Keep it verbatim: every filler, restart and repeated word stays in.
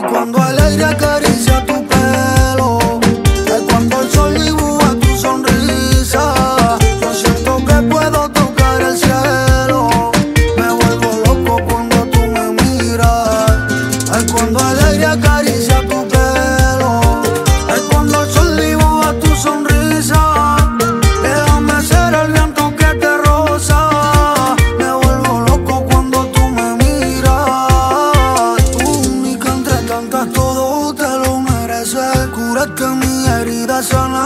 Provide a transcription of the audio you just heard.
Cuando el aire acaricia tu pelo, es cuando el sol dibuja tu sonrisa. Yo siento que puedo tocar el cielo.